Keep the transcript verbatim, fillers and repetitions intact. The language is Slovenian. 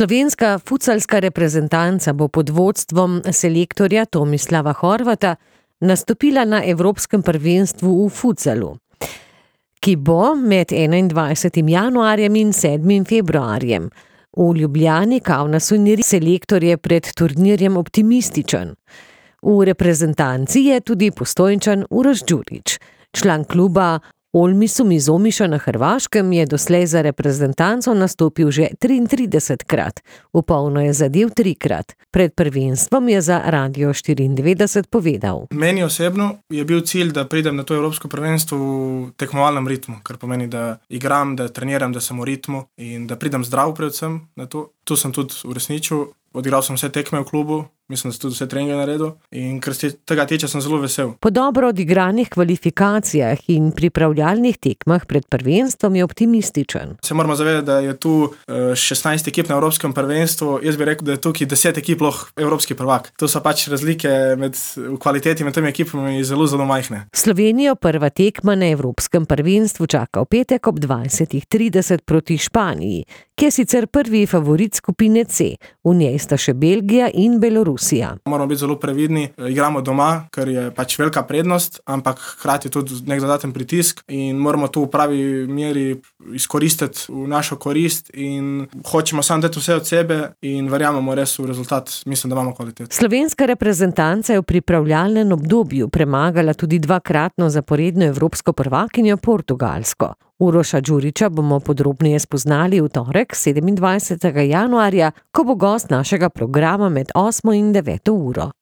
Slovenska futsalska reprezentanca bo pod vodstvom selektorja Tomislava Horvata nastopila na Evropskem prvenstvu v futsalu, ki bo med enaindvajsetim januarjem in sedmim februarjem. V Ljubljani Kaunasu in selektor je pred turnirjem optimističen. V reprezentanci je tudi Postojnčan Uroš Đurić. Član kluba Olmisum iz Omiša na Hrvaškem je doslej za reprezentanco nastopil že triintridesetkrat, v polno je zadel trikrat. Pred prvenstvom je za Radio štiriindevetdeset povedal. Meni osebno je bil cilj, da pridem na to evropsko prvenstvo v tekmovalnem ritmu, kar pomeni, da igram, da treniram, da sem v ritmu in da pridem zdrav predvsem na to. Tu sem tudi uresničil. Odigral sem vse tekme v klubu, mislim, da sem tudi vse treninge naredil in ker se tega tiče, sem zelo vesel. Po dobro odigranih kvalifikacijah in pripravljalnih tekmah pred prvenstvom je optimističen. Se moramo zavedati, da je tu šestnajst ekip na evropskem prvenstvu, jaz bi rekel, da je tukaj deset ekip loh evropski prvak. To so pač razlike med kvaliteti med temi ekipami zelo, zelo majhne. Slovenijo prva tekma na evropskem prvenstvu čaka v petek ob dvajsetih trideset proti Španiji, ki je sicer prvi favorit skupine C. V njej sta še Belgija in Belorusija. Moramo biti zelo previdni, igramo doma, ker je pač velika prednost, ampak hkrati tudi nek dodaten pritisk in moramo to v pravi meri izkoristiti v našo korist in hočemo samo dati vse od sebe in verjamemo res v rezultat, mislim, da imamo kvalitet. Slovenska reprezentanca je v pripravljalnem obdobju premagala tudi dvakratno zaporedno evropsko prvakinjo Portugalsko. Uroša Đurića bomo podrobneje spoznali v torek, sedemindvajsetega januarja, ko bo gost našega programa med osmo in deveto uro.